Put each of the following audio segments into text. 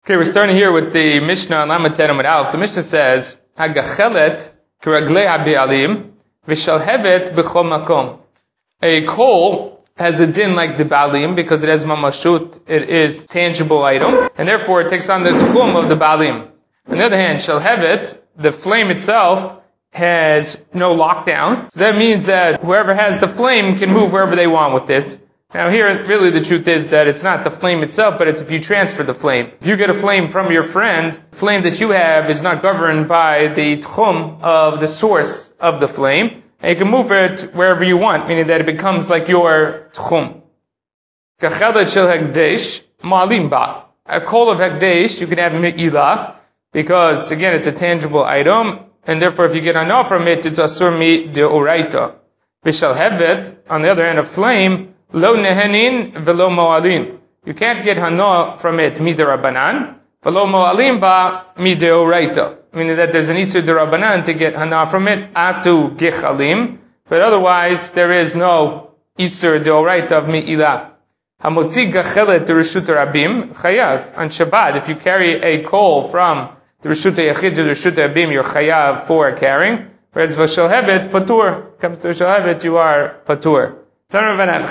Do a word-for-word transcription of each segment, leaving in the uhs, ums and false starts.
Okay, we're starting here with the Mishnah on Lamed Ten Amud Aleph. The Mishnah says, "Hagachelet k'raglei habialim v'shalhevet b'chol makom." A coal has a din like the balim because it has mamashut, it is tangible item, and therefore it takes on the tchum of the balim. On the other hand, shalhevet, the flame itself, has no lockdown. So that means that whoever has the flame can move wherever they want with it. Now here, really the truth is that it's not the flame itself, but it's if you transfer the flame. If you get a flame from your friend, the flame that you have is not governed by the tchum of the source of the flame, and you can move it wherever you want, meaning that it becomes like your tchum. Kachelet shel hekdesh ma'alim ba. A coal of hekdesh, you can have me'ilah, because again it's a tangible item, and therefore if you get hana from it, it's asur mi deoraita. V'shel hevet, on the other hand, a flame, lo nehenin velo mo'alin. You can't get hana from it midirabanan, velo mo'alin ba mideoraita. Meaning that there's an isur derabanan to get hana from it, atu gichalim, but otherwise there is no isur deoraita of mi'ilah. Hamotzi gachelet reshut rabim chayav. On Shabbat, if you carry a coal from the reshut yachid to the reshut rabim, you're chayav for carrying. Whereas v'shel hevet patur, comes to v'shel hevet, you are patur. There are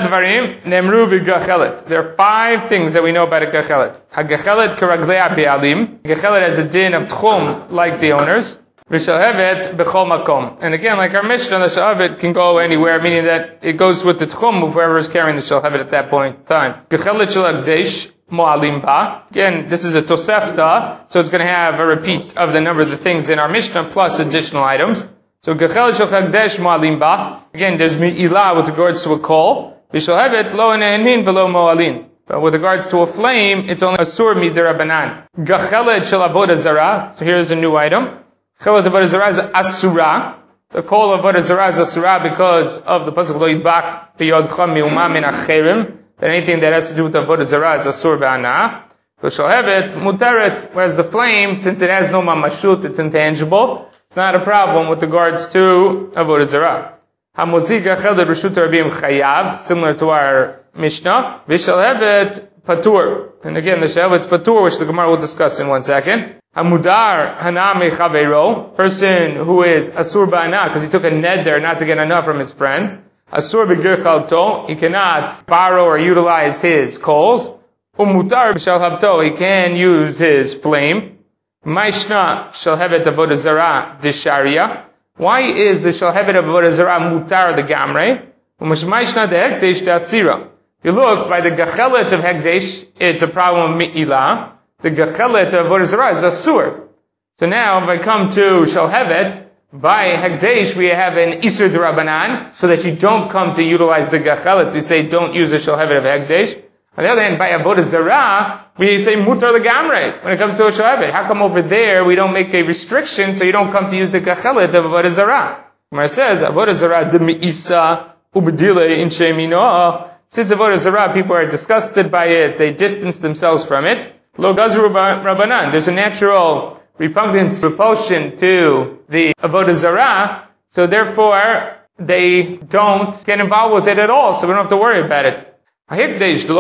five things that we know about a gachelet. Hagachelet k'raglei habialim. Gachelet has a din of tchum like the owners. V'shalhevet b'chol makom. And again, like our Mishnah, the shalhevet can go anywhere, meaning that it goes with the tchum of whoever is carrying the shalhevet at that point in time. Gachelet shel hekdesh mo'alim ba. Again, this is a tosefta, so it's going to have a repeat of the number of the things in our Mishnah plus additional items. So Gachelet shel hekdesh mo'alim ba. Again, there's mi'ilah with regards to a coal. V'shalhevet lo ne'enin v'lo mo'alin. But with regards to a flame, it's only asur midirabanan. Gachelet shel avodah zarah. So here's a new item. Gachelet avodah zarah is asura. The coal of avodah zarah is asura because of the pasuk lo yidbach b'yodcha mi'uma min acherim. That anything that has to do with avodah zarah is asur b'ana. V'shalhevet muteret. Whereas the flame, since it has no mamashut, it's intangible. It's not a problem with regards to avodah zarah. Hamotzi gachelet reshut rabim chayav, similar to our Mishnah. V'shalhevet patur. And again, the shalhevet's patur, which the Gemara will discuss in one second. Hamudar hana mechaveiro, person who is asur ba'ana, because he took a neder not to get enough from his friend. Asur b'girchalto, he cannot borrow or utilize his coals. Umutar b'shalhavto, he can use his flame. Maishna shalhevet avodah zarah disharia. Why is the shalhevet of avodah zarah mutar the gamre? Maishna de hekdesh de asira. If you look by the gachelet of hekdesh, it's a problem of mi'ilah. The gachelet of avodah zarah is asur. So now, if I come to shalhevet, by hekdesh we have an isur d'rabanan, so that you don't come to utilize the gachelet. We say don't use the shalhevet of hekdesh. On the other hand, by avodah zarah, we say mutar legamre when it comes to a shalhevet. How come over there we don't make a restriction so you don't come to use the gachelet of avodah zarah? Where it says avodah zarah de mi'isa ubedile in shemino. Since avodah zarah, people are disgusted by it, they distance themselves from it. Lo gazru rabbanan. There's a natural repugnance, repulsion to the avodah zarah, so therefore they don't get involved with it at all. So we don't have to worry about it. But a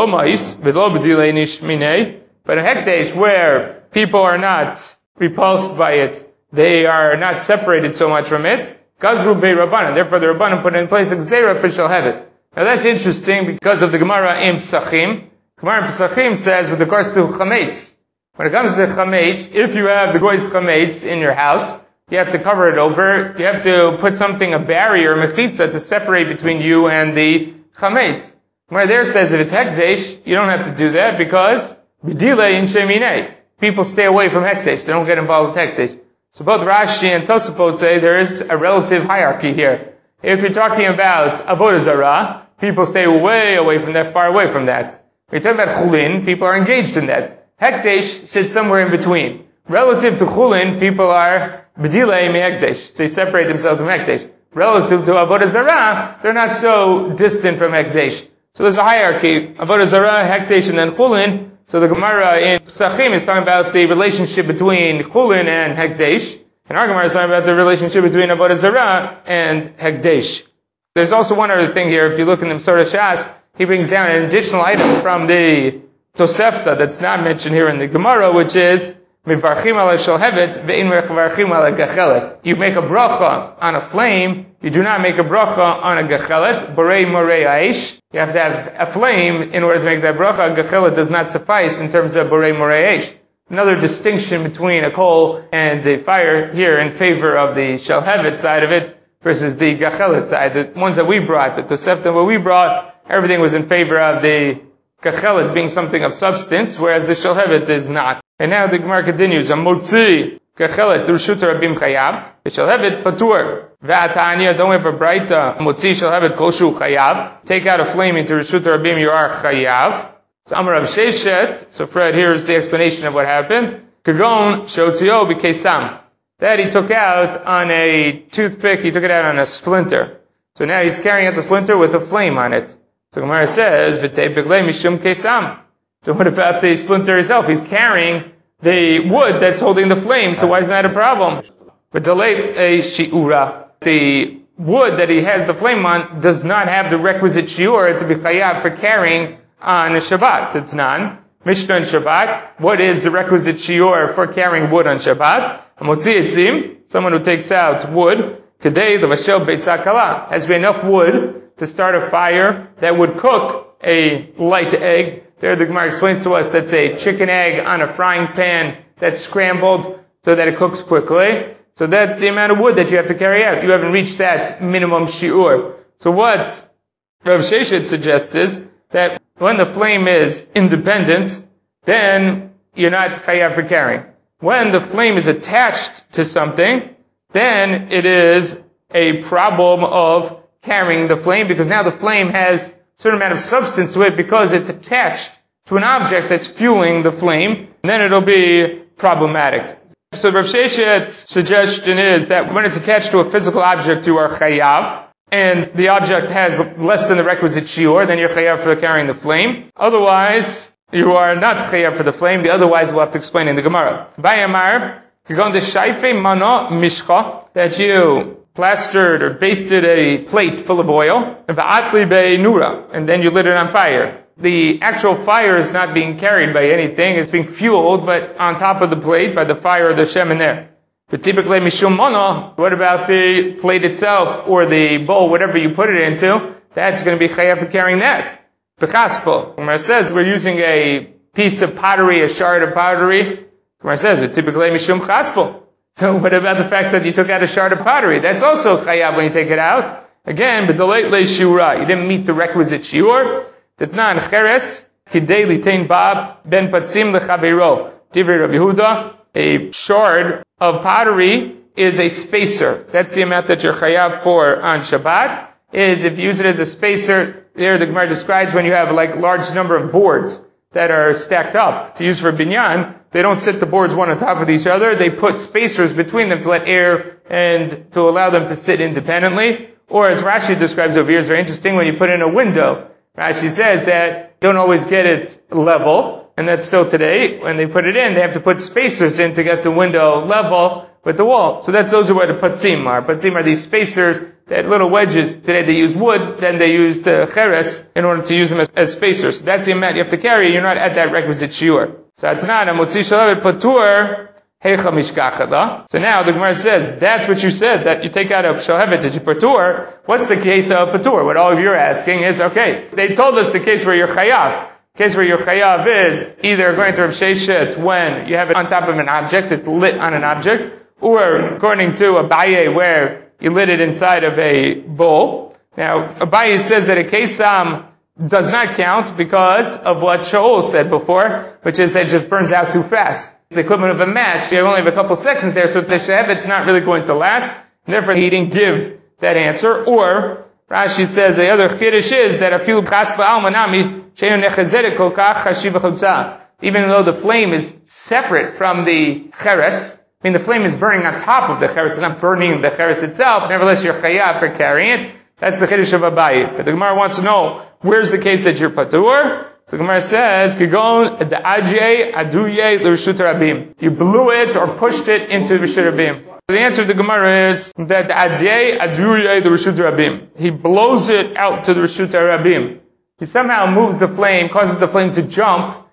hekdesh where people are not repulsed by it, they are not separated so much from it, gazru bei rabbanan. Therefore the rabbanan put in place a gzeira for shalhevet. Now that's interesting because of the Gemara in Pesachim. Gemara in Pesachim says with regards to chametz, when it comes to chametz, if you have the goy's chametz in your house, you have to cover it over. You have to put something, a barrier, mechitza, to separate between you and the chametz. Where there says if it's hekdesh, you don't have to do that because b'dilei in sheminei. People stay away from hekdesh. They don't get involved with hekdesh. So both Rashi and Tosafot say there is a relative hierarchy here. If you're talking about avodah zarah, people stay way away from that, far away from that. If you're talking about chulin, people are engaged in that. Hekdesh sits somewhere in between. Relative to chulin, people are b'dilei mi hekdesh. They separate themselves from hekdesh. Relative to avodah zarah, they're not so distant from hekdesh. So there's a hierarchy. Avodah zarah, hekdesh, and then chulin. So the Gemara in Pesachim is talking about the relationship between chulin and hekdesh. And our Gemara is talking about the relationship between avodah zarah and hekdesh. There's also one other thing here. If you look in the Masora Shas, he brings down an additional item from the Tosefta that's not mentioned here in the Gemara, which is Mivarchim ala shalhevet ve'in mevarchim ala gechelet. You make a bracha on a flame, you do not make a bracha on a gechelet. Borei morei aish. You have to have a flame in order to make that bracha. A gechelet does not suffice in terms of borei morei aish. Another distinction between a coal and a fire here in favor of the shalhevet side of it versus the gechelet side. The ones that we brought, the Tosefta, what we brought, everything was in favor of the gechelet being something of substance, whereas the shalhevet is not. And now the Gemara continues, Amotzi gechelet reshut rabim chayav, the shalhevet patur. V'atanya, don't have a braita, Amotzi shalhevet kolshu chayav. Take out a flame into reshut rabim, you are chayav. So Amar Rav Sheshet, so Fred, here's the explanation of what happened. Kagon shotzio b'kesam. That he took out on a toothpick, he took it out on a splinter. So now he's carrying out the splinter with a flame on it. So Gemara says, V'tei biglei mishum kesam. So what about the splinter itself? He's carrying the wood that's holding the flame, so why is that a problem? But delay a shi'ura. The wood that he has the flame on does not have the requisite shi'ur to be chayav for carrying on a Shabbat. It's non. Mishnah and Shabbat. What is the requisite shi'ur for carrying wood on Shabbat? Motzi etzim, someone who takes out wood, kedei levashel beitzah kala, has been enough wood to start a fire that would cook a light egg. There the Gemara explains to us that's a chicken egg on a frying pan that's scrambled so that it cooks quickly. So that's the amount of wood that you have to carry out. You haven't reached that minimum shi'ur. So what Rav Sheshet suggests is that when the flame is independent, then you're not chayav for carrying. When the flame is attached to something, then it is a problem of carrying the flame, because now the flame has a certain amount of substance to it because it's attached to an object that's fueling the flame, and then it'll be problematic. So Rav Sheshet's suggestion is that when it's attached to a physical object, you are chayav, and the object has less than the requisite shiur, then you're chayav for carrying the flame. Otherwise, you are not chayav for the flame. The otherwise we'll have to explain in the Gemara. Bayamar, kagon de shayfe mano mishcha, that you plastered or basted a plate full of oil, and va'atli be'nura, and then you lit it on fire. The actual fire is not being carried by anything, it's being fueled, but on top of the plate by the fire of the shemen there. But typically mishum mono, what about the plate itself, or the bowl, whatever you put it into, that's going to be chayav for carrying that. B'chaspo, Gemara says we're using a piece of pottery, a shard of pottery. Gemara says, but typically mishum chaspo. So what about the fact that you took out a shard of pottery? That's also chayav when you take it out. Again, but delayed le shiura. You didn't meet the requisite shiur. Tetnan cheres kidei litain bab ben patzim lechavero. Divrei Rabbi Yehuda. A shard of pottery is a spacer. That's the amount that you're chayav for on Shabbat. Is if you use it as a spacer. There the Gemara describes when you have like large number of boards that are stacked up to use for binyan. They don't sit the boards one on top of each other. They put spacers between them to let air and to allow them to sit independently. Or as Rashi describes over here, it's very interesting when you put in a window. Rashi says that you don't always get it level, and that's still today. When they put it in, they have to put spacers in to get the window level with the wall. So that's those are what the patzim are. Patzim are these spacers, that little wedges. Today they use wood, then they used uh, cheres in order to use them as, as spacers. So that's the amount you have to carry. You're not at that requisite shiur. So atnan amotzi shalavet patur heicha mishkachada. So now the Gemara says that's what you said, that you take out of shalhevet to patur. What's the case of patur? What all of you are asking is, okay, they told us the case where you're chayav. The case where you're chayav is either according to Rav Sheshet when you have it on top of an object, it's lit on an object, or according to Abaye where you lit it inside of a bowl. Now, Abaye says that a kesam does not count because of what Shaul said before, which is that it just burns out too fast. It's the equivalent of a match. You only have a couple seconds there, so it's a shev, it's not really going to last, and therefore he didn't give that answer. Or, Rashi says the other chiddush is that afilu chas ba'al manami sheinu nechazeret kol kach chashiv v'chutza. Even though the flame is separate from the cheres, I mean, the flame is burning on top of the cheres, it's not burning the cheres itself. Nevertheless, you're chayav for carrying it. That's the chiddush of Abaye. But the Gemara wants to know, where's the case that you're patur? So the Gemara says, Kigon da'ajye aduye l'reshut rabim. You blew it or pushed it into reshut rabim. So the answer to the Gemara is that da'ajye aduye l'reshut rabim. He blows it out to the reshut rabim. He somehow moves the flame, causes the flame to jump,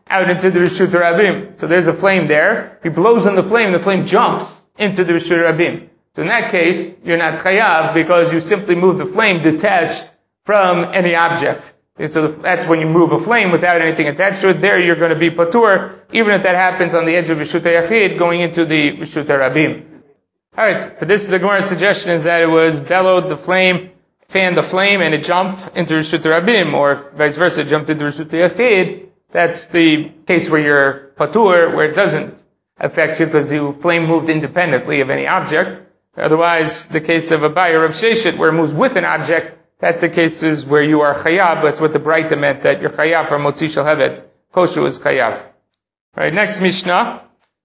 out into the Reshut Rabim. So there's a flame there. He blows on the flame, the flame jumps into the Reshut Rabim. So in that case, you're not chayav because you simply move the flame detached from any object. And so that's when you move a flame without anything attached to it. There you're going to be patur, even if that happens on the edge of Reshut HaYachid going into the Reshut HaRabim. Alright, but this, the Gemara's suggestion is that it was bellowed, the flame, fanned the flame, and it jumped into Reshut HaRabim, or vice versa, it jumped into Reshut HaYachid. That's the case where you're patur, where it doesn't affect you because the flame moved independently of any object. Otherwise, the case of a buyer of Sheshet, where it moves with an object, that's the cases where you are chayav. That's what the Braita meant, that you're chayav from Motzi Shel Hevet. Koshu is chayav. Right, next Mishnah.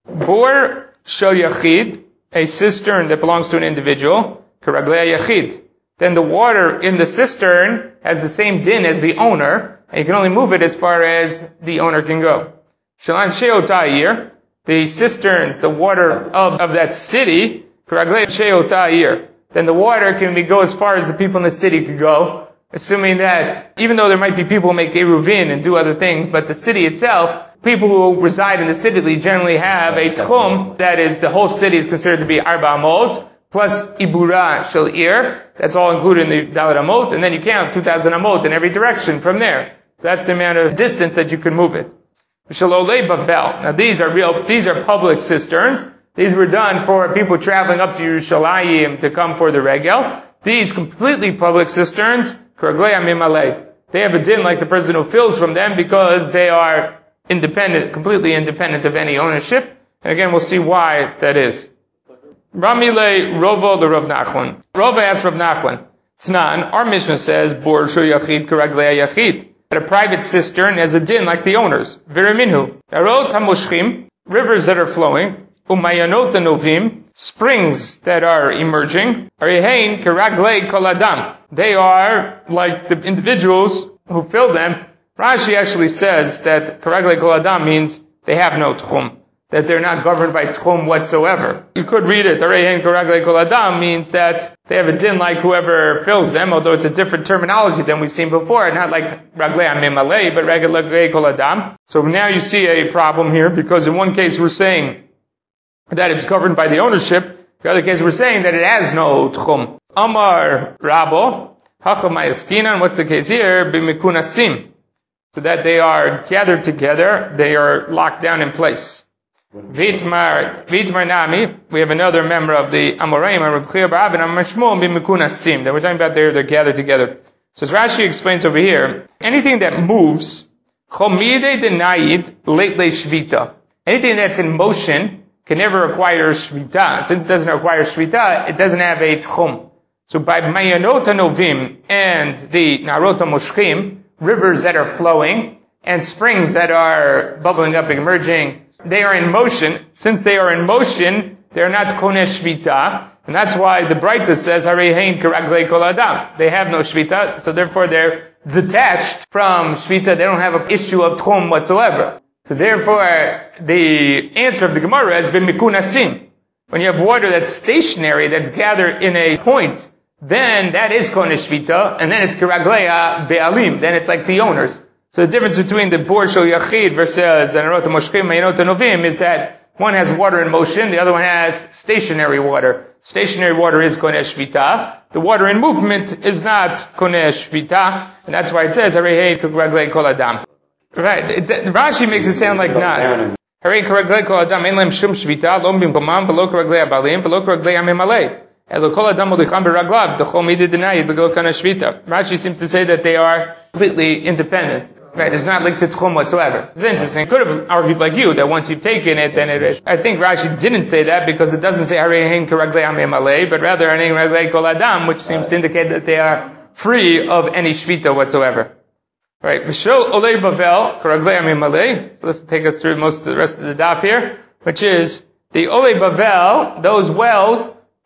Bor Shel Yachid, a cistern that belongs to an individual, Karaglei Yachid. Then the water in the cistern has the same din as the owner, and you can only move it as far as the owner can go. Shalan Sheotayir, the cisterns, the water of, of that city, Karaglei Sheotayir. Then the water can be, go as far as the people in the city could go, assuming that even though there might be people who make eruvin and do other things, but the city itself, people who reside in the city generally have a tchum, that is, the whole city is considered to be arba amot, plus ibura shel ir, that's all included in the dalet amot, and then you count two thousand amot in every direction from there. So that's the amount of distance that you can move it. Shalolei bavel. Now these are real, these are public cisterns. These were done for people traveling up to Yerushalayim to come for the regel. These completely public cisterns, Karaglei Amimalei. They have a din like the person who fills from them because they are independent, completely independent of any ownership. And again, we'll see why that is. Ramile Rovo the Rav Nachman. Rova asked Rav Nachman, Tznan, our Mishnah says, Bor Shu Yachid Karaglei Yachid. That a private cistern has a din like the owners. Viraminhu. Darot HaMoshchim, rivers that are flowing. Umayanot Novim, springs that are emerging. Arihein Karaglei Kol Adam. They are like the individuals who fill them. Rashi actually says that Karaglei Kol Adam means they have no tchum, that they're not governed by tchum whatsoever. You could read it, Arihein Karaglei Kol Adam means that they have a din like whoever fills them, although it's a different terminology than we've seen before, not like Raglei Amimalei, but Raglei Kol Adam. So now you see a problem here, because in one case we're saying that it's governed by the ownership. The other case we're saying that it has no tchum. Amar Rabo, Hacham Mayaskinan, what's the case here? B'mikunasim. So that they are gathered together, they are locked down in place. Vitmar, Vitmar Nami, we have another member of the Amoraim, Reb Chia bar Abba, and Mashmum b'mikunasim, that we're talking about there, they're gathered together. So as Rashi explains over here, anything that moves, Chomide denayid late le shvita. Anything that's in motion can never acquire shvita. Since it doesn't acquire shvita, it doesn't have a tchum. So by Mayanot HaNovim and the Narot HaMoshchim, rivers that are flowing, and springs that are bubbling up and emerging, they are in motion. Since they are in motion, they're not koneh shvita, and that's why the Braita says, Harehein Karaglei Kol Adam. They have no shvita, so therefore they're detached from shvita. They don't have an issue of tchum whatsoever. So therefore, the answer of the Gemara has been mikunasim. When you have water that's stationary, that's gathered in a point, then that is koneh shvita, and then it's kiragleya be'alim. Then it's like the owners. So the difference between the Bor Shel Yachid versus the Narot HaMoshchim, Mayanot HaNovim is that one has water in motion, the other one has stationary water. Stationary water is koneh shvita. The water in movement is not koneh shvita, and that's why it says Harei Karaglei Kol Adam. Right. It, Rashi makes it sound like not. Harei Karaglei Kol Adam ein lehem shum shvita, lo bimkomam v'lo karaglei abalim v'lo karaglei amimalei. Elo kol adam molicham beraglav d'chol midei denayid l'go kana shvita. Rashi seems to say that they are completely independent. Right, it's not linked to tchum whatsoever. It's interesting. Could have argued like you, that once you've taken it, then it is. I think Rashi didn't say that because it doesn't say Harein Karaglei Amimalei, but rather Harein Karaglei Kol Adam, which seems to indicate that they are free of any shvita whatsoever. Right, V'shel Olei Bavel Karaglei Amimalei. So let's take us through most of the rest of the daf here, which is the Olei Bavel, those wells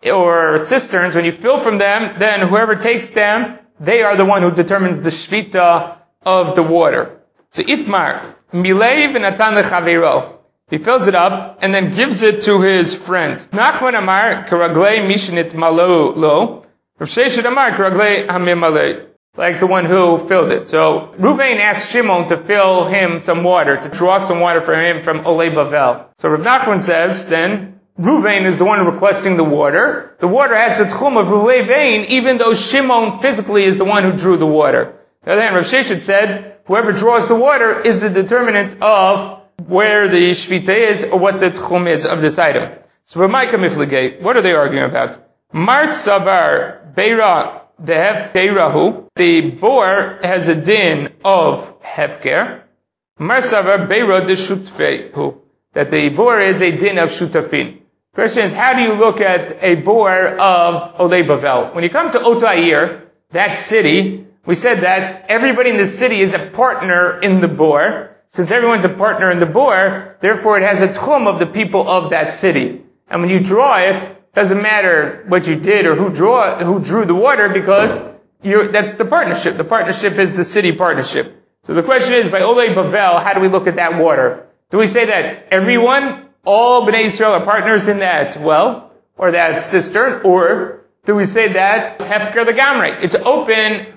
or cisterns, when you fill from them, then whoever takes them, they are the one who determines the shvita of the water. So Itmar, Milei v'natan lechaveiro. He fills it up and then gives it to his friend. Nachman Amar, Karaglei mishnit malo lo. Rav Sheshet Amar, Karaglei hamimalei. like the one who filled it. So Ruvain asked Shimon to fill him some water, to draw some water for him from Olei Bavel. So Rav Nachman says, then, Ruvain is the one requesting the water. The water has the tchum of Ruvain, even though Shimon physically is the one who drew the water. On the other hand, Rav Sheshet said, whoever draws the water is the determinant of where the shvita is, or what the tchum is of this item. So Ramaika Mifligay, what are they arguing about? Mar Savar Beira Dehef Beirahu. The boar has a din of hefker. Mar Savar Beira de Shutfehu. That the boar is a din of shutafin. Question is, how do you look at a boar of Olei Bavel? When you come to Otair, that city, we said that everybody in the city is a partner in the boar. Since everyone's a partner in the boar, therefore it has a tchum of the people of that city. And when you draw it, doesn't matter what you did or who draw, who drew the water, because you're, that's the partnership. The partnership is the city partnership. So the question is, by Olei Bavel, how do we look at that water? Do we say that everyone, all Bnei Yisrael are partners in that well, or that cistern, or do we say that Hefker the Gamrei? It's open,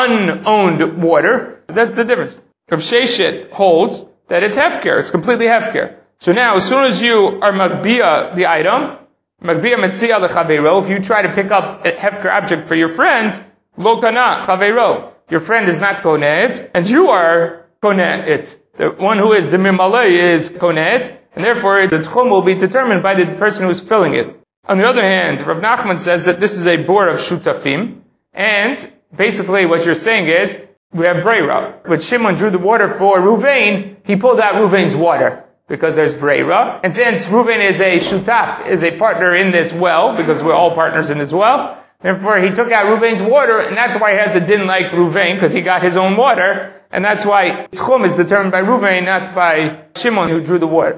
unowned water. That's the difference. Rav Sheshet holds that it's Hefker. It's completely Hefker. So now, as soon as you are Magbia the item, Magbia Metzia leChaveiro, if you try to pick up a Hefker object for your friend, Lo Kana Chaveiro, your friend is not Koneh it, and you are Koneh it. The one who is the Mimalei is Koneh it, and therefore the Tchum will be determined by the person who is filling it. On the other hand, Rav Nachman says that this is a bor of Shutafim, and basically what you're saying is, we have Breira. When Shimon drew the water for Ruvain, he pulled out Ruvain's water, because there's Breira. And since Ruvain is a Shutaf, is a partner in this well, because we're all partners in this well, therefore he took out Ruvain's water, and that's why he has a din like Ruvain, because he got his own water, and that's why Tchum is determined by Ruvain, not by Shimon who drew the water.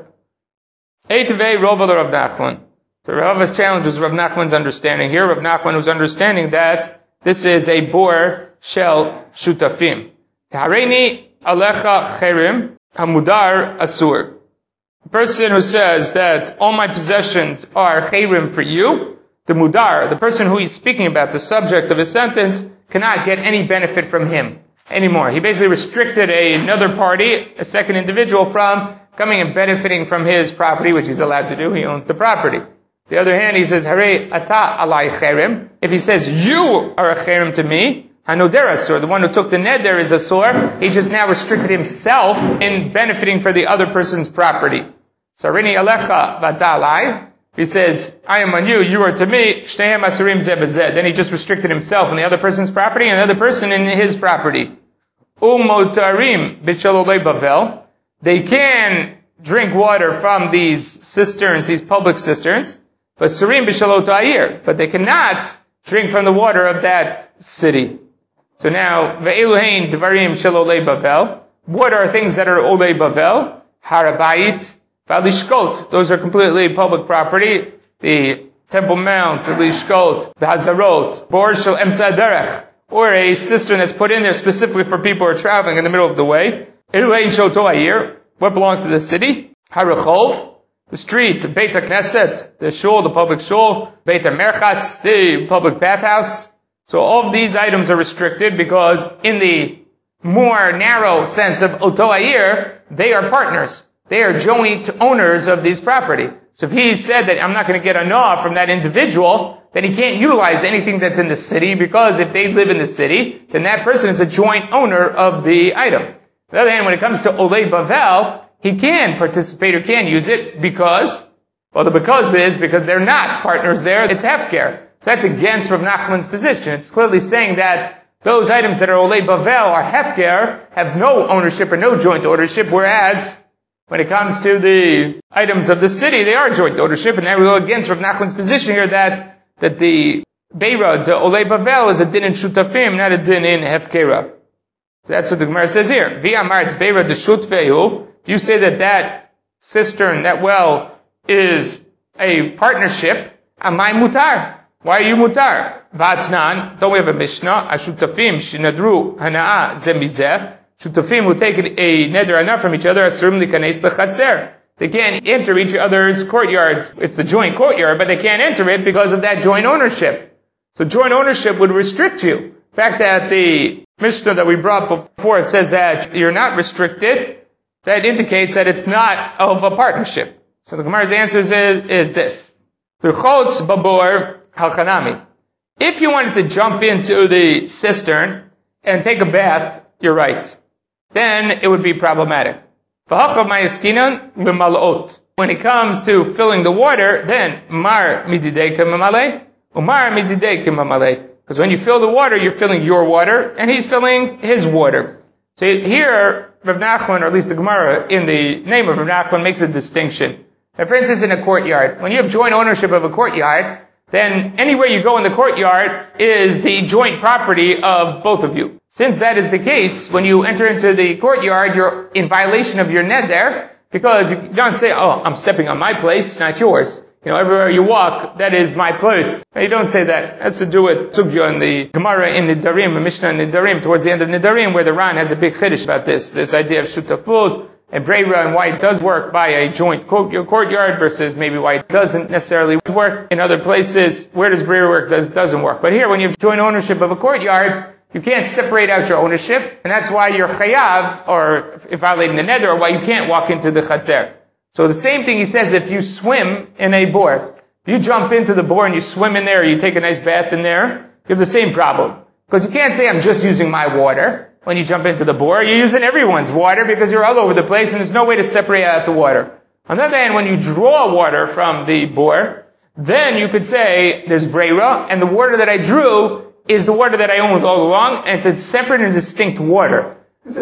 Eitvei Rovel Rav Nachman. So Rav's challenge is Rav Nachman's understanding here. Rav Nachman was understanding that this is a bor shel shutafim. Hareini alecha cherim hamudar asur. A person who says that all my possessions are cherim for you, the mudar, the person who he's speaking about, the subject of his sentence, cannot get any benefit from him anymore. He basically restricted a, another party, a second individual, from coming and benefiting from his property, which he's allowed to do. He owns the property. The other hand, he says, Hare ata alai cherim. If he says, you are a cherim to me, hanoder asur, the one who took the neder is asur, he just now restricted himself in benefiting for the other person's property. So, Rini alecha vata alai. He says, I am on you, you are to me, shtehem asurim zeh b'zeh. Then he just restricted himself in the other person's property and the other person in his property. Umotarim b'shel olei bavel. They can drink water from these cisterns, these public cisterns, but surim b'shel otayir. But they cannot drink from the water of that city. So now, ve'eluhein dvarim shel olei bavel. What are things that are olei bavel? Harabayit. V'alishkot, those are completely public property. The Temple Mount, the Lishkot, the Hazarot, Bor Shel Emtza Derech, or a cistern that's put in there specifically for people who are traveling in the middle of the way. Eluhein Shoto Ayir, what belongs to the city? Harachov, the street, the Beit HaKnesset, the shul, the public shul, Beit HaMerchatz, the public bathhouse. So all of these items are restricted because in the more narrow sense of Oto Ayir, they are partners. They are joint owners of this property. So if he said that I'm not going to get a nah from that individual, then he can't utilize anything that's in the city, because if they live in the city, then that person is a joint owner of the item. On the other hand, when it comes to Olei Bavel, he can participate or can use it because, well, the because is because they're not partners there, it's hefker. So that's against Rav Nachman's position. It's clearly saying that those items that are Olei Bavel are hefker, have no ownership or no joint ownership, whereas when it comes to the items of the city, they are joint ownership, and now we go against Rav Nachman's position here that, that the Beira, the Olei Bavel, is a din in Shutafim, not a din in Hefkera. So that's what the Gemara says here. V'amart Beira de Shutfehu. If you say that that cistern, that well, is a partnership, amai mutar. Why are you mutar? V'atnan, don't we have a Mishnah? Ashutafim shinadru hana'a zemizeh. Shutafim who take a neder enough from each other, asurim likanes lechatzer. They can't enter each other's courtyards. It's the joint courtyard, but they can't enter it because of that joint ownership. So joint ownership would restrict you. The fact that the Mishnah that we brought before says that you're not restricted, that indicates that it's not of a partnership. So the Gemara's answer is, is this. L'chotz babor halchanami. If you wanted to jump into the cistern and take a bath, you're right. Then it would be problematic. When it comes to filling the water, then mar mididei mamale, umar mididei mamale. Because when you fill the water, you're filling your water, and he's filling his water. So here, Rav Nachman, or at least the Gemara, in the name of Rav Nachman, makes a distinction. Now, for instance, in a courtyard, when you have joint ownership of a courtyard, then anywhere you go in the courtyard is the joint property of both of you. Since that is the case, when you enter into the courtyard, you're in violation of your neder, because you don't say, oh, I'm stepping on my place, not yours. You know, everywhere you walk, that is my place. Now, you don't say that. It has to do with Sugya in the Gemara in Nidarim, the Mishnah in Nidarim, towards the end of Nidarim, where the Ran has a big chiddush about this, this idea of shutafut, and breira, and why it does work by a joint courtyard versus maybe why it doesn't necessarily work in other places. Where does breira work? Does doesn't work. But here, when you have joint ownership of a courtyard, you can't separate out your ownership, and that's why you're chayav, or if violating the neder, or why you can't walk into the chatzer. So the same thing he says if you swim in a bore. If you jump into the bore and you swim in there, or you take a nice bath in there, you have the same problem. Because you can't say I'm just using my water. When you jump into the bore, you're using everyone's water because you're all over the place and there's no way to separate out the water. On the other hand, when you draw water from the bore, then you could say there's breira, and the water that I drew is the water that I owned all along, and it's a separate and distinct water.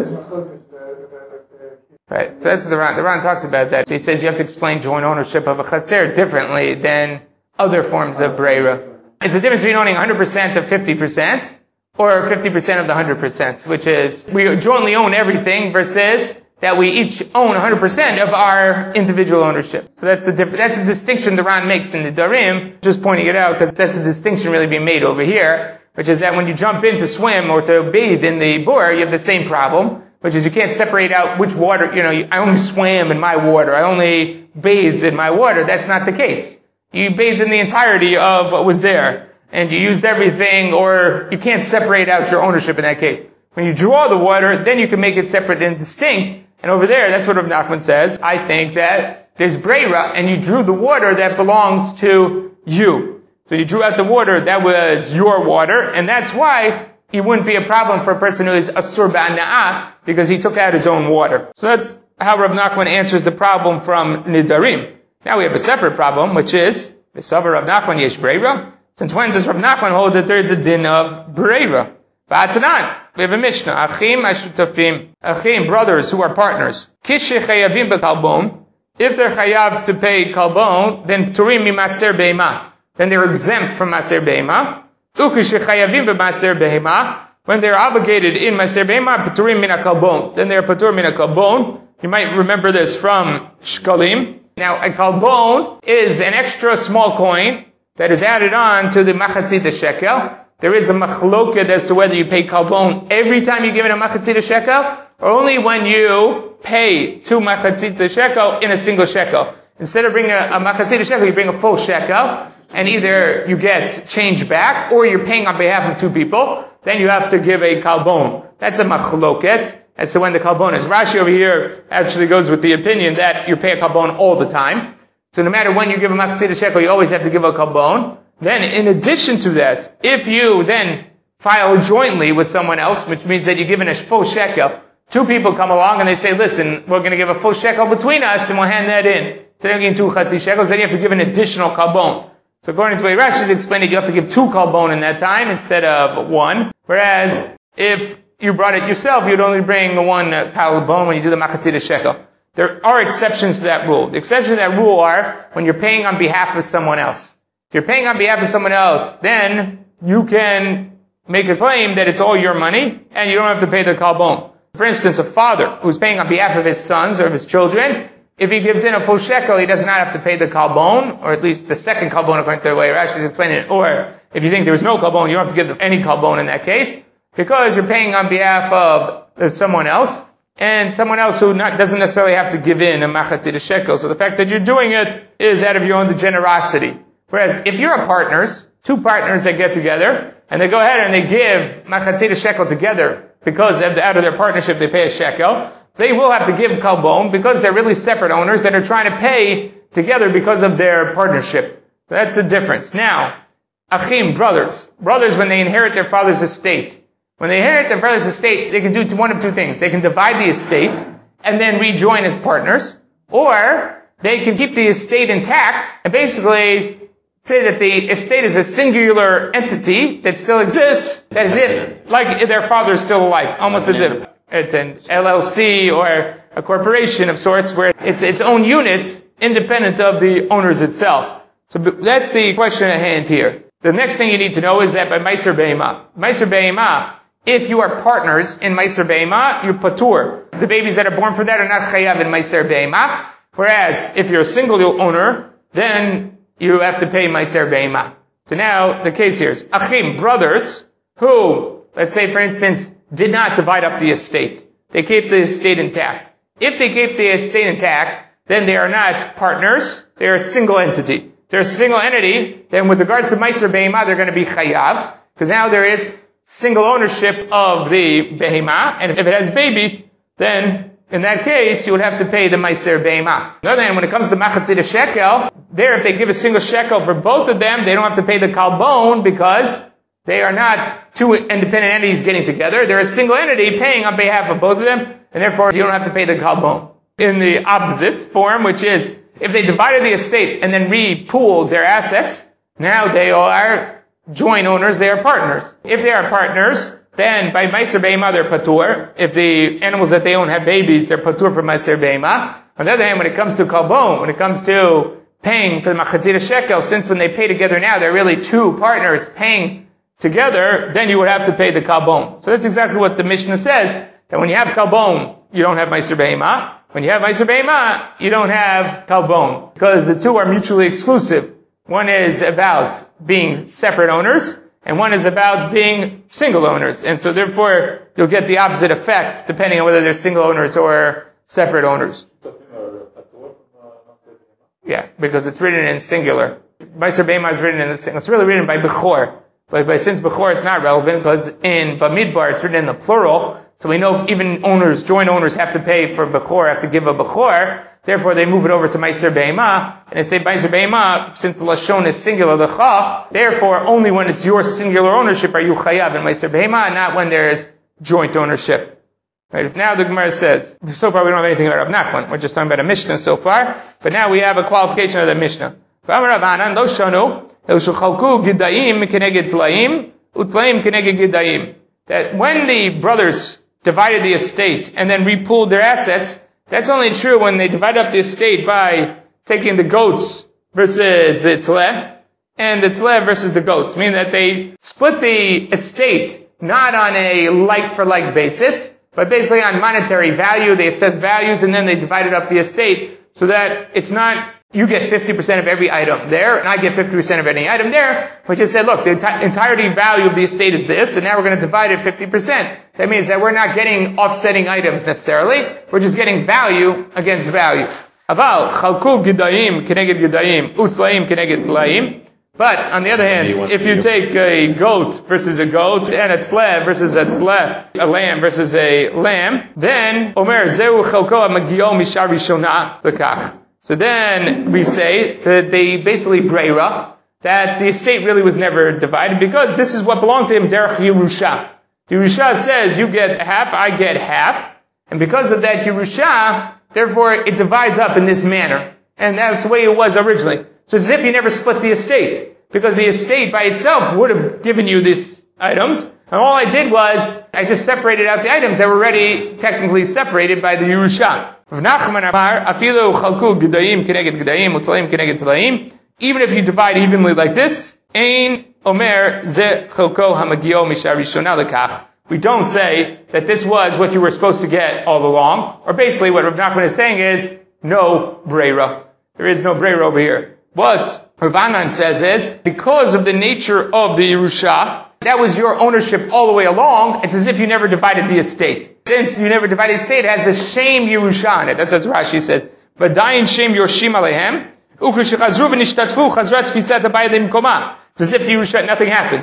Right, so that's the Ran. The Ran talks about that. He says you have to explain joint ownership of a chatzer differently than other forms of breira. It's the difference between owning one hundred percent of fifty percent, or fifty percent of the one hundred percent, which is we jointly own everything versus that we each own one hundred percent of our individual ownership. So that's the diff- that's the distinction the Ran makes in the Darim, just pointing it out because that's the distinction really being made over here, which is that when you jump in to swim or to bathe in the bore, you have the same problem, which is you can't separate out which water, you know, I only swam in my water, I only bathed in my water. That's not the case. You bathed in the entirety of what was there. And you used everything, or you can't separate out your ownership in that case. When you draw the water, then you can make it separate and distinct. And over there, that's what Rav Nachman says. I think that there's breira, and you drew the water that belongs to you. So you drew out the water that was your water, and that's why it wouldn't be a problem for a person who is asur ba'ana'ah, because he took out his own water. So that's how Rav Nachman answers the problem from Nidarim. Now we have a separate problem, which is, V'savar Rav Nachman yesh breira. Since when does Rav Nachman hold that there is a din of breira? Ba'atanan. We have a Mishnah. Achim ashutafim. Achim, brothers who are partners. Kishe chayavim bekalbon. If they're chayav to pay kalbon, then turim mimaser be'ema. Then they're exempt from maser be'ema. Ukishe chayavim be'maser be'ema. When they're obligated in maser be'ema, turim mina kalbon. Then they're patur mina kalbon. You might remember this from Shkalim. Now, a kalbon is an extra small coin that is added on to the machatzit shekel. There is a machloket as to whether you pay kalbon every time you give it a machatzit shekel, or only when you pay two machatzit shekel in a single shekel. Instead of bringing a, a machatzit shekel, you bring a full shekel, and either you get change back, or you're paying on behalf of two people, then you have to give a kalbon. That's a machloket as to when the kalbon is. Rashi over here actually goes with the opinion that you pay a kalbon all the time. So no matter when you give a machatzit shekel, you always have to give a kalbon. Then, in addition to that, if you then file jointly with someone else, which means that you give in a full shekel, two people come along and they say, listen, we're going to give a full shekel between us and we'll hand that in. So they're getting two chatzi shekels, then you have to give an additional kalbon. So according to the way Rashi is explaining, you have to give two kalbon in that time instead of one. Whereas, if you brought it yourself, you'd only bring one kalbon when you do the machatzit shekel. There are exceptions to that rule. The exceptions to that rule are when you're paying on behalf of someone else. If you're paying on behalf of someone else, then you can make a claim that it's all your money, and you don't have to pay the kalbon. For instance, a father who's paying on behalf of his sons or of his children, if he gives in a full shekel, he does not have to pay the kalbon, or at least the second kalbon according to the way Rashi is explaining it. Or if you think there was no kalbon, you don't have to give any kalbon in that case, because you're paying on behalf of someone else. And someone else who not, doesn't necessarily have to give in a machatzit shekel. So the fact that you're doing it is out of your own generosity. Whereas if you're a partners, two partners that get together, and they go ahead and they give machatzit shekel together because of the, out of their partnership they pay a shekel, they will have to give kalbon because they're really separate owners that are trying to pay together because of their partnership. That's the difference. Now, achim, brothers. Brothers, when they inherit their father's estate, when they inherit their father's estate, they can do one of two things. They can divide the estate and then rejoin as partners, or they can keep the estate intact and basically say that the estate is a singular entity that still exists, as if, like their father is still alive, almost as if it's an L L C or a corporation of sorts where it's its own unit, independent of the owners itself. So that's the question at hand here. The next thing you need to know is that by Meiser Be'ema, Meiser Be'ema, if you are partners in Meiser Be'ema, you're patur. The babies that are born from that are not chayav in Meiser Be'ema. Whereas, if you're a single owner, then you have to pay Meiser Be'ema. So now, the case here is, achim, brothers, who, let's say for instance, did not divide up the estate. They keep the estate intact. If they keep the estate intact, then they are not partners, they are a single entity. If they're a single entity, then with regards to Meiser Be'ema, they're going to be chayav, because now there is single ownership of the behema, and if it has babies, then in that case, you would have to pay the Meiser Be'ema. On the other hand, when it comes to machatzit shekel, there if they give a single shekel for both of them, they don't have to pay the kalbon because they are not two independent entities getting together. They're a single entity paying on behalf of both of them, and therefore you don't have to pay the kalbon. In the opposite form, which is, if they divided the estate and then re-pooled their assets, now they are joint owners, they are partners. If they are partners, then by Meiser Be'ema they're patur. If the animals that they own have babies, they're patur for Meiser Be'ema. On the other hand, when it comes to kalbon, when it comes to paying for the machatzit shekel, since when they pay together now, they're really two partners paying together, then you would have to pay the kalbon. So that's exactly what the Mishnah says, that when you have kalbon, you don't have Meiser Be'ema. When you have Meiser Be'ema, you don't have kalbon, because the two are mutually exclusive. One is about being separate owners, and one is about being single owners. And so therefore, you'll get the opposite effect, depending on whether they're single owners or separate owners. Yeah, because it's written in singular. Meiser Be'ema is written in the singular. It's really written by Bechor. But by since Bechor it's not relevant, because in Bamidbar it's written in the plural. So we know even owners, joint owners have to pay for Bechor, have to give a Bechor. Therefore they move it over to Meiser Be'ema. And they say Meiser Be'ema, since the Lashon is singular, the Cha, therefore only when it's your singular ownership are you chayav in Meiser Be'ema, not when there is joint ownership. Right? Now the Gemara says, so far we don't have anything about Rav Nachman. We're just talking about a Mishnah so far. But now we have a qualification of the Mishnah. That when the brothers divided the estate and then repooled their assets, that's only true when they divide up the estate by taking the goats versus the tzleh, and the tzleh versus the goats, meaning that they split the estate not on a like-for-like basis, but basically on monetary value. They assess values and then they divided up the estate so that it's not you get fifty percent of every item there, and I get fifty percent of any item there, but just said, look, the enti- entirety value of the estate is this, and now we're going to divide it fifty percent. That means that we're not getting offsetting items necessarily, we're just getting value against value. Aval, chalku gidayim keneged gidayim, utzlaim keneged tlaim. But, on the other hand, if you take a goat versus a goat, and a tzleh versus a tzleh, a lamb versus a lamb, then, omer zehu chalko ha-magio mishar rishona l'kach. So then we say that they basically breira, that the estate really was never divided because this is what belonged to him, derech Yerusha. The Yerusha says you get half, I get half, and because of that Yerusha, therefore it divides up in this manner. And that's the way it was originally. So it's as if you never split the estate, because the estate by itself would have given you these items, and all I did was, I just separated out the items that were already technically separated by the Yerusha. Even if you divide evenly like this, we don't say that this was what you were supposed to get all along. Or basically what Rav Nachman is saying is, no breira. There is no breira over here. What Rav Anan says is, because of the nature of the Yerusha, that was your ownership all the way along, it's as if you never divided the estate. Since you never divided the estate, it has the shame Yerusha on it. That's as Rashi says. V'dayin shem yoshim alehem, u'kushechazru v'nishtatfu chazrat tfisat habayit limkoma. It's as if the Yerusha, nothing happened.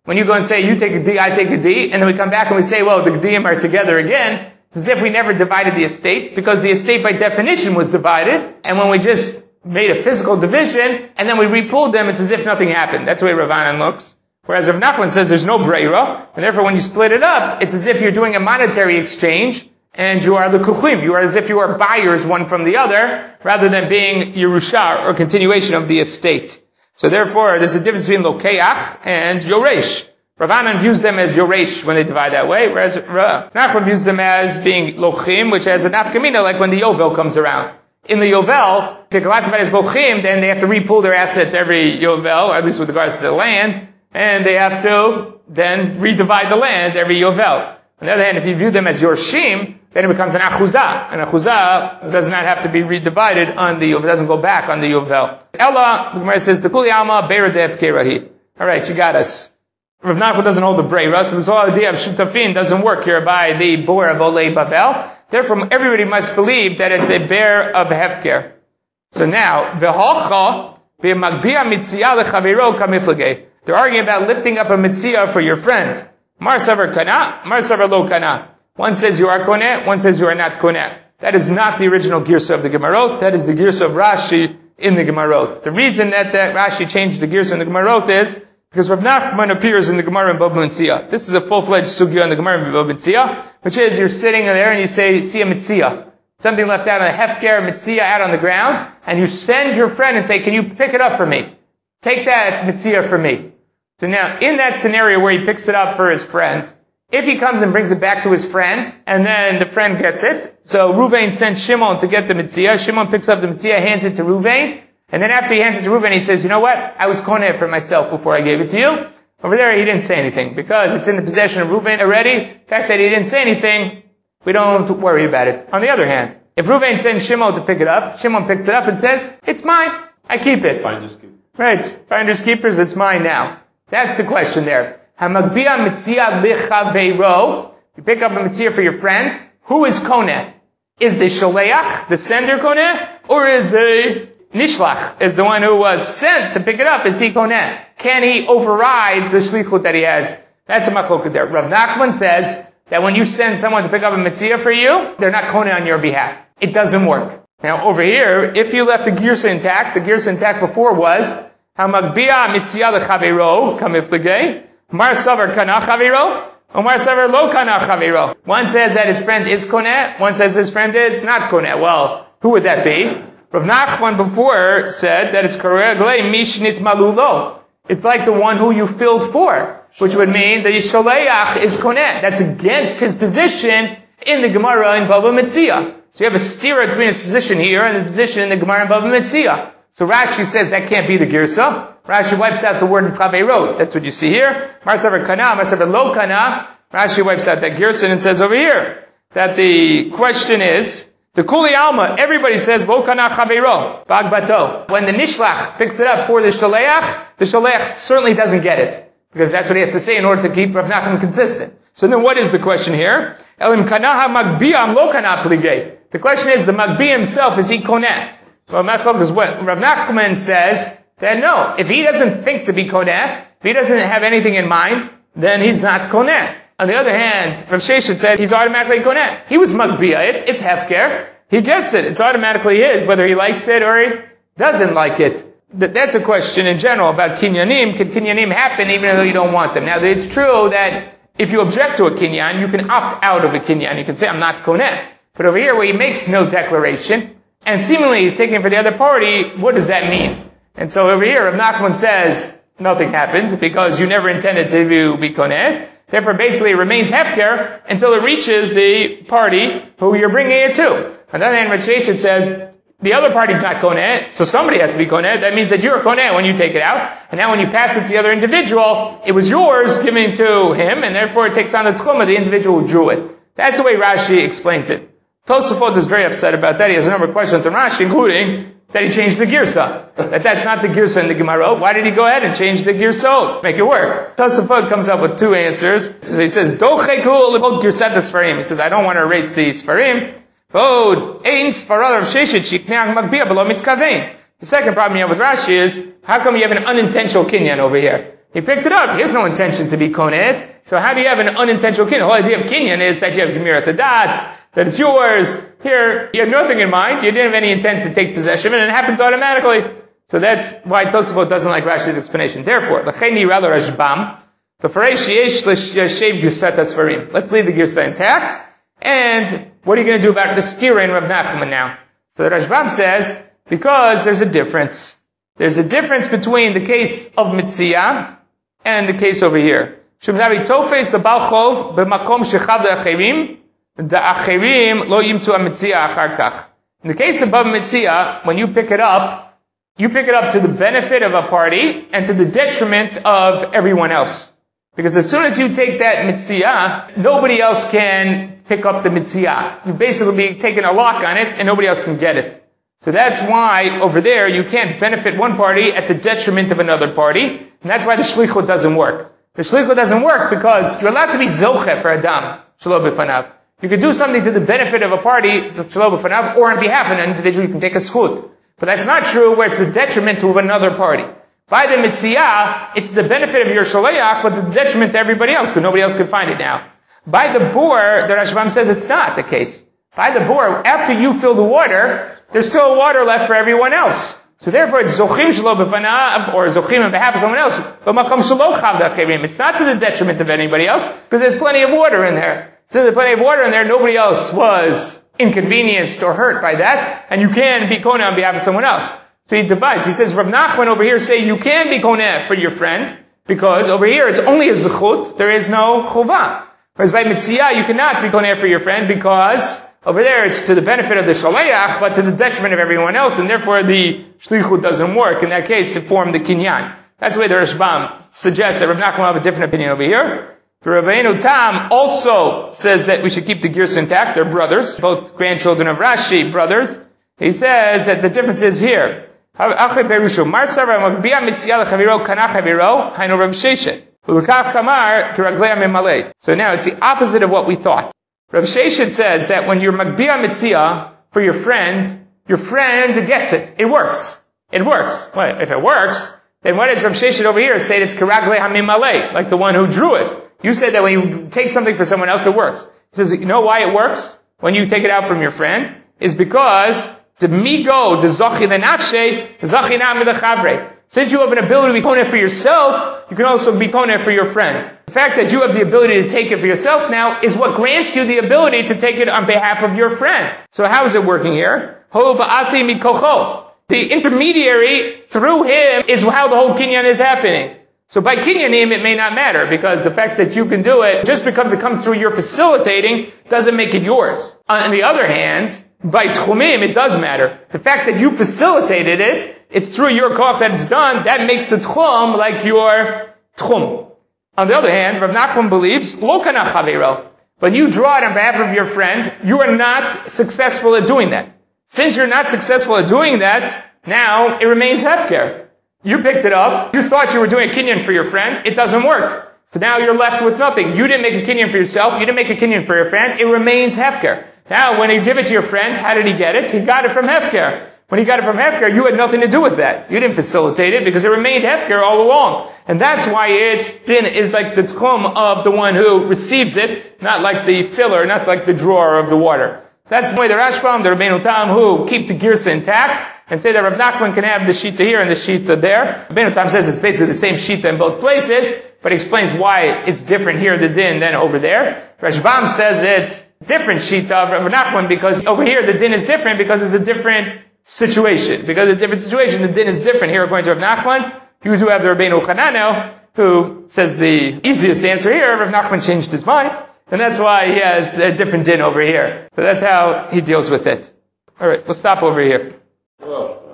When you go and say, you take a D, I take a D, and then we come back and we say, well, the G'diyim are together again, it's as if we never divided the estate, because the estate by definition was divided, and when we just made a physical division, and then we repooled them, it's as if nothing happened. That's the way Rav Anan looks. Whereas Rav Nachman says there's no breira, and therefore when you split it up, it's as if you're doing a monetary exchange, and you are the kuchlim. You are as if you are buyers one from the other, rather than being Yerusha, or continuation of the estate. So therefore, there's a difference between Lokeach and Yoresh. Rav Anan views them as Yoresh when they divide that way, whereas Rav Nachman views them as being Lochim, which has a nafkamina, like when the Yovel comes around. In the Yovel, if they're classified as Lochim, then they have to repool their assets every Yovel, at least with regards to the land, and they have to then redivide the land every Yovel. On the other hand, if you view them as Yorshim, then it becomes an Achuzah. An Achuzah does not have to be redivided on the Yovel, it doesn't go back on the Yovel. Ella, the Gemara says, the Kuli Alma, Beira Def Kerahi. Alright, you got us. Rav Nachman doesn't hold the Breira, so this whole idea of Shutafin doesn't work here by the Bor of Olei Bavel. Therefore, everybody must believe that it's a bear of Hefker. So now, V'hocha, V'magbia Mitziyah L'chaviro Kamiflage. They're arguing about lifting up a Mitziyah for your friend. Mar Savar Kana, Mar Savar Lo Kana. One says you are Koneh, one says you are not Koneh. That is not the original Girsa of the Gemarot, that is the Girsa of Rashi in the Gemarot. The reason that, that Rashi changed the Girsa in the Gemarot is because Rav Nachman appears in the Gemara in Bava Metzia. This is a full-fledged sugya in the Gemara in Bava Metzia, which is you're sitting there and you say, see a Metzia. Something left out on a Hefker, Metzia out on the ground, and you send your friend and say, can you pick it up for me? Take that Metzia for me. So now, in that scenario where he picks it up for his friend, if he comes and brings it back to his friend, and then the friend gets it, so Ruvain sends Shimon to get the Metzia, Shimon picks up the Metzia, hands it to Ruvain, and then after he hands it to Reuben, he says, you know what? I was koneh for myself before I gave it to you. Over there, he didn't say anything. Because it's in the possession of Reuben already, the fact that he didn't say anything, we don't worry about it. On the other hand, if Reuben sends Shimon to pick it up, Shimon picks it up and says, it's mine. I keep it. Finders keepers. Right. Finders keepers, it's mine now. That's the question there. Hamagbia mitzia lichaveiro. You pick up a mitzia for your friend. Who is koneh? Is the shaleach, the sender koneh? Or is the Nishlach is the one who was sent to pick it up. Is he koneh? Can he override the shlichut that he has? That's a machloket there. Rav Nachman says that when you send someone to pick up a mitzvah for you, they're not koneh on your behalf. It doesn't work. Now over here, if you left the girsa intact, the girsa intact before was hamagbia mitzvah lechavero kamiflegei mar savar kana chavero or mar savar lo kana chavero. One says that his friend is koneh. One says his friend is not koneh. Well, who would that be? Rav Nachman before said that it's koreglei mishnit malulo. It's like the one who you filled for, which would mean that Yisholeach is koneh. That's against his position in the Gemara in Bava Metzia. So you have a stira between his position here and the position in the Gemara in Bava Metzia. So Rashi says that can't be the Girsa. Rashi wipes out the word in Chaveirot. That's what you see here. Marsavar kana, marsavar lo kana. Rashi wipes out that Girsa and says over here that the question is, the Kuli Alma, everybody says, Lo kana chaveiro, bagbato. When the Nishlach picks it up for the Shaleach, the Shaleach certainly doesn't get it. Because that's what he has to say in order to keep Rav Nachman consistent. So then what is the question here? Elim kanaha magbiam lo kana pligei. The question is, the Magbi himself, is he koneh? Well, Rav Nachman says that no, if he doesn't think to be koneh, if he doesn't have anything in mind, then he's not koneh. On the other hand, Rav Sheshet said he's automatically koneh. He was Magbiya it, it's hefker. He gets it, it's automatically his, whether he likes it or he doesn't like it. That's a question in general about kinyanim. Can kinyanim happen even though you don't want them? Now, it's true that if you object to a kinyan, you can opt out of a kinyan. You can say, I'm not koneh. But over here, where he makes no declaration, and seemingly he's taking for the other party, what does that mean? And so over here, Rav Nachman says, nothing happened, because you never intended to be koneh. Therefore, basically, it remains hefker until it reaches the party who you're bringing it to. On the other hand, Rav Sheshet says, the other party's not koneh, so somebody has to be koneh. That means that you're koneh when you take it out. And now when you pass it to the other individual, it was yours given to him, and therefore it takes on the tchum of the individual who drew it. That's the way Rashi explains it. Tosafot is very upset about that. He has a number of questions on Rashi, including that he changed the girsa. That that's not the girsa in the Gemara. Why did he go ahead and change the girsa? Make it work. Tosafot comes up with two answers. He says, Docheku l'kol girsat sfarim. He says, I don't want to erase the sfarim. The second problem you have with Rashi is, how come you have an unintentional kinyan over here? He picked it up. He has no intention to be koneh. So how do you have an unintentional kinyan? The whole idea of kinyan is that you have gemirat hadat, that it's yours. Here, you had nothing in mind. You didn't have any intent to take possession, and it happens automatically. So that's why Tosafot doesn't like Rashi's explanation. Therefore, l'cheini rala Rashbam, let's leave the Girsa intact. And what are you going to do about the Skira in Rav Nachman now? So the Rashbam says, because there's a difference. There's a difference between the case of Mitziyah and the case over here. Shemzavi Tofes the Balchov b'makom shechav le'acherim da'acherim lo yimtzu ha'mitziyah achar kach. In the case of Bava Mitziyah, when you pick it up, you pick it up to the benefit of a party and to the detriment of everyone else. Because as soon as you take that mitziyah, nobody else can pick up the mitziyah. You basically be taking a lock on it, and nobody else can get it. So that's why over there you can't benefit one party at the detriment of another party, and that's why the shlichut doesn't work. The shlichut doesn't work because you're allowed to be zilche for adam, shalom b'fanav. You can do something to the benefit of a party, shalom b'fanav, or on behalf of an individual you can take a schut. But that's not true where it's the detriment to another party. By the mitziyah, it's the benefit of your shaleach, but the detriment to everybody else, because nobody else can find it now. By the bore, the Rashbam says it's not the case. By the bore, after you fill the water, there's still water left for everyone else. So therefore, it's zochim shelo b'fanav, or zochim on behalf of someone else. But makom shelo chav da'acherim. It's not to the detriment of anybody else, because there's plenty of water in there. Since there's plenty of water in there, nobody else was inconvenienced or hurt by that, and you can be koneh on behalf of someone else. So he divides. He says, Rav Nachman over here say you can be koneh for your friend, because over here it's only a zechut, there is no chovah. Whereas by mitziyah you cannot be koneh for your friend, because over there it's to the benefit of the shaleach, but to the detriment of everyone else, and therefore the shlichut doesn't work in that case to form the kinyan. That's the way the Rashbam suggests that Rav Nachman will have a different opinion over here. The Rabbeinu Tam also says that we should keep the Girsa intact. They're brothers, both grandchildren of Rashi, brothers. He says that the difference is here. So now it's the opposite of what we thought. Rav Sheshet says that when you're Magbia Mitziyah for your friend, your friend gets it. It works. It works. Well, if it works, then what does Rav Sheshet over here say? It's Karagle Hamimale, like the one who drew it. You said that when you take something for someone else, it works. He says, you know why it works when you take it out from your friend? Is because the migo, the zochi lenafshe, zochi na milachavre. Since you have an ability to be koneh for yourself, you can also be koneh for your friend. The fact that you have the ability to take it for yourself now is what grants you the ability to take it on behalf of your friend. So how is it working here? Ho ba'ati mikocho. The intermediary through him is how the whole kinyan is happening. So by kinyanim, it may not matter, because the fact that you can do it, just because it comes through your facilitating, doesn't make it yours. On the other hand, by tchumim, it does matter. The fact that you facilitated it, it's through your koch that it's done, that makes the tchum like your tchum. On the other hand, Rav Nachman believes, lo kana chavero. When you draw it on behalf of your friend, you are not successful at doing that. Since you're not successful at doing that, now it remains hefker. You picked it up, you thought you were doing a kinyan for your friend, it doesn't work. So now you're left with nothing. You didn't make a kinyan for yourself, you didn't make a kinyan for your friend, it remains hefker. Now when you give it to your friend, how did he get it? He got it from hefker. When he got it from hefker, you had nothing to do with that. You didn't facilitate it because it remained hefker all along. And that's why its din is like the tchum of the one who receives it, not like the filler, not like the drawer of the water. So that's the way the Rashbam, the Rabbeinu Tam, who keep the Girsa intact, and say that Rav Nachman can have the Shita here and the Shita there. Rabbeinu Tam says it's basically the same Shita in both places, but explains why it's different here, the din, than over there. Rashbam says it's different Shita of Rav Nachman, because over here the din is different because it's a different situation. Because it's a different situation, the din is different here according to Rav Nachman. You do have the Rabbeinu Chananel, who says the easiest answer here, Rav Nachman changed his mind. And that's why he has a different din over here. So that's how he deals with it. Alright, we'll stop over here. Well.